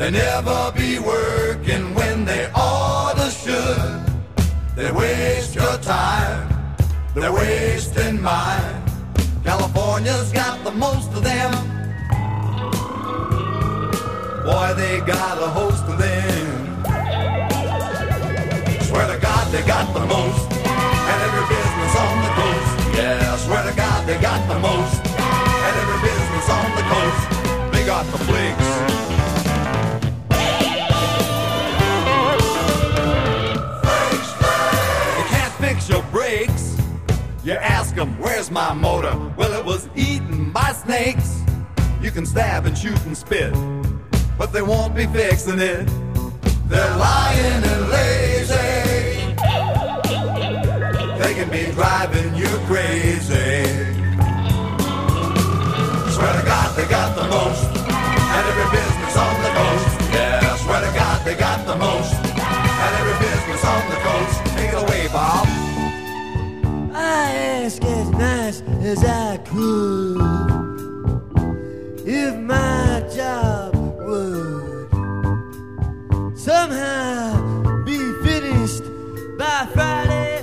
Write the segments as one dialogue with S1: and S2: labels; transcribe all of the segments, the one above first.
S1: They never be working when they oughta should. They waste your time, they're wasting mine. California's got the most of them. Boy, they got a host of them. Swear to God they got the most. And every business on the coast. Yeah, swear to God they got the most. And every business on the coast. They got the flakes. You can't fix your brakes. You ask them, where's my motor? Well, it was eaten by snakes. You can stab and shoot and spit, but they won't be fixing it. They're lying and lazy. They can be driving you crazy. Swear to God they got the most. And every business on the coast. Yeah, swear to God they got the most. And every business on the coast. Take it away, Bob.
S2: I asked as nice as I could if my job would somehow be finished by Friday.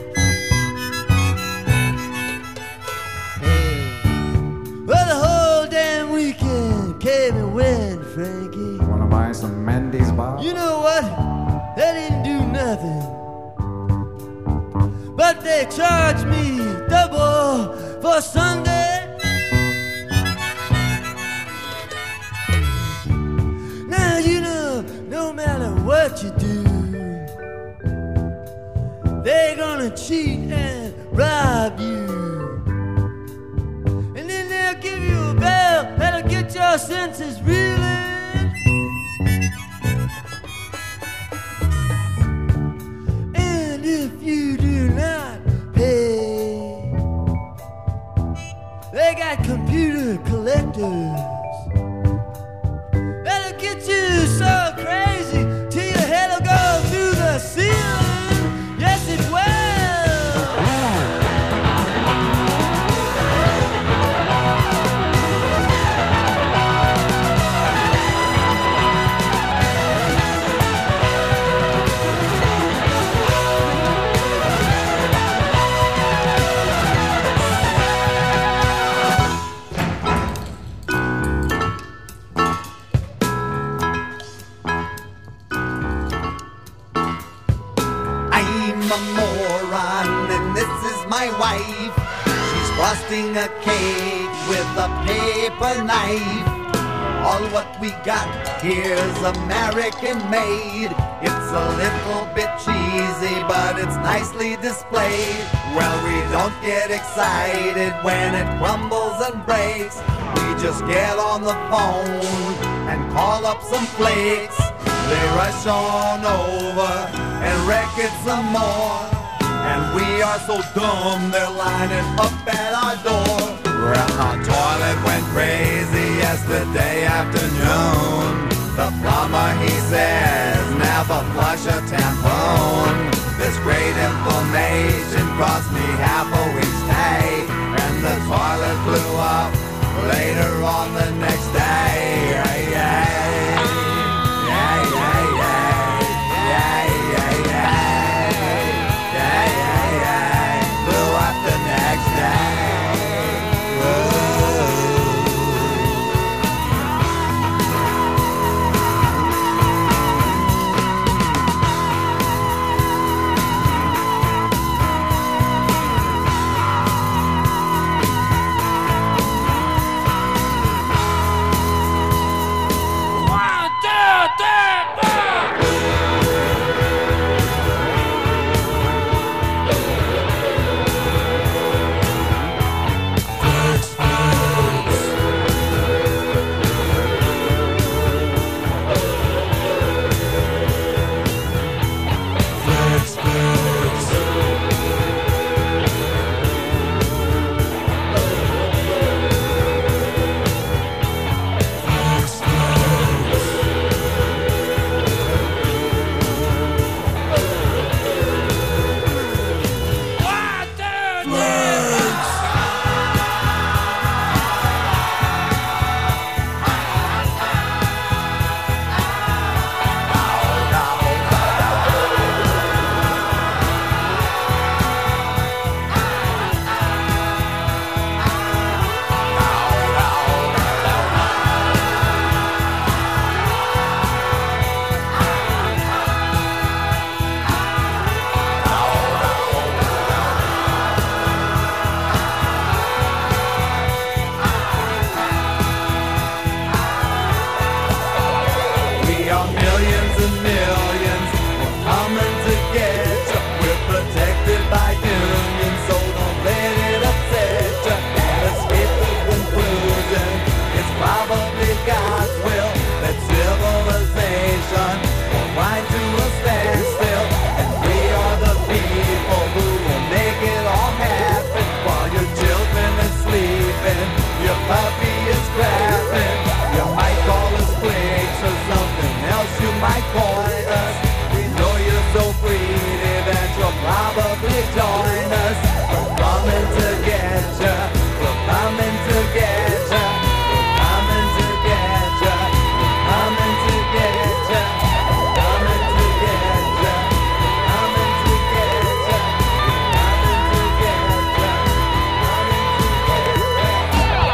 S2: Well, the whole damn weekend came and went, Frankie.
S3: Wanna buy some Mendy's, Bob?
S2: You know what? They didn't do nothing, but they charged me double for Sunday. Now you know, no matter what you do, they're gonna cheat and rob you. And then they'll give you a bell that'll get your senses reeling. And if you do not pay, they got computer collectors that'll get you so crazy till your head'll go through the ceiling. Yes, it will.
S1: Wife. She's frosting a cake with a paper knife. All what we got here's American made. It's a little bit cheesy, but it's nicely displayed. Well, we don't get excited when it crumbles and breaks. We just get on the phone and call up some flakes. They rush on over and wreck it some more. And we are so dumb, they're lining up at our door. Well, our toilet went crazy yesterday afternoon. The plumber, he says, never flush a tampon. This great information cost me half a week's pay. And the toilet blew up later on the